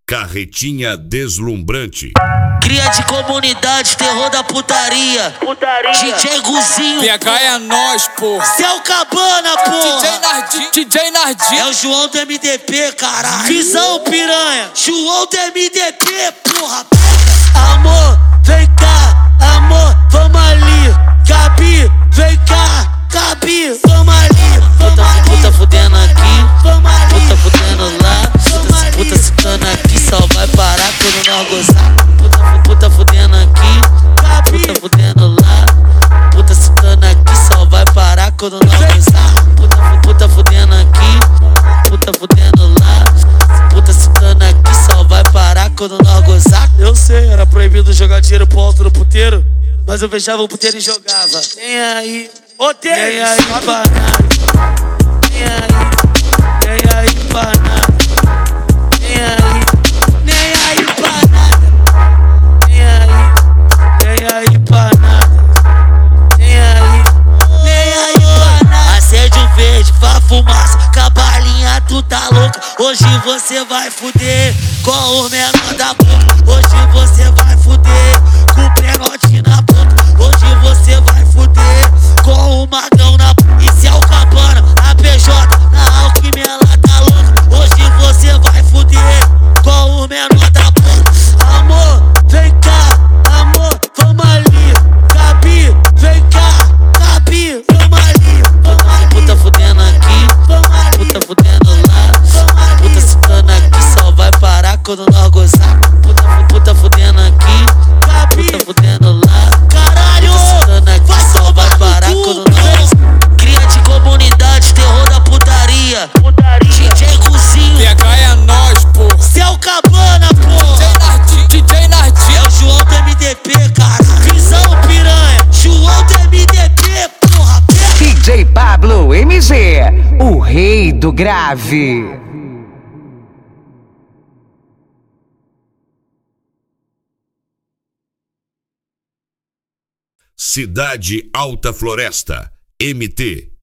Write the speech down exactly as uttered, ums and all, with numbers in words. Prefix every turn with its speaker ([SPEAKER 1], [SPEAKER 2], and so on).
[SPEAKER 1] Carretinha deslumbrante.
[SPEAKER 2] Cria de comunidade, terror da putaria.
[SPEAKER 3] Putaria.
[SPEAKER 2] D J Guzinho.
[SPEAKER 4] P H é nós, porra.
[SPEAKER 2] Céu Cabana, porra.
[SPEAKER 4] D J Nardi, D J Nardi.
[SPEAKER 2] É o João do M D P, caralho. Visão, piranha. João do M D P, porra. Amor, vem cá. Amor, vamos ali. Gabi, vem cá. Gabi, vamos ali. Vamos ali. Puta fudendo aqui. Vamos ali. Puta fudendo lá. Puta, puta citando aqui. Só vai parar quando nós gozar. Puta, puta fudendo aqui. Puta fudendo lá. Puta citando aqui. Só vai parar quando nós gozar. Puta, puta fudendo aqui. Puta fudendo lá. Puta citando aqui. Só vai parar quando nós gozar. Eu sei, era proibido jogar dinheiro pro alto no puteiro, mas eu fechava o puteiro e jogava. Nem aí, ô Deus, nem aí pra nada. Nem aí, nem aí pra nada. Nem aí, nem aí pra nada. Nem aí, nem aí pra nada. Nem aí, nem aí pra nada. Acende o verde, faz fumaça, cabalinha, tu tá louca. Hoje você vai fuder com o menor da boca. Hoje você vai fuder com o penote na boca. Hoje você vai fuder com o magrão na boca. E se é o Cabana, a P J, na Alckmin ela tá louca. Hoje você vai fuder com o menor da boca. Amor, vem cá, amor, vamos ali. Gabi, vem cá, Gabi, vamos ali. Puta fudendo aqui, puta fudendo lá. Puta citando aqui, só vai parar quando nós gozar. Puta, puta fudendo aqui, puta fudendo lá. Caralho, puta citando aqui, só vai parar quando nós gozar. Cria de comunidade, terror da putaria. D J Guzinho.
[SPEAKER 4] P H é nós, porra.
[SPEAKER 2] Céu Cabana, porra.
[SPEAKER 4] D J Nardi, D J Nardi.
[SPEAKER 2] É o João do M D P, cara. Visão, piranha. João do M D P, porra.
[SPEAKER 5] D J Pablo M G, o rei do grave.
[SPEAKER 1] Cidade Alta Floresta, M T.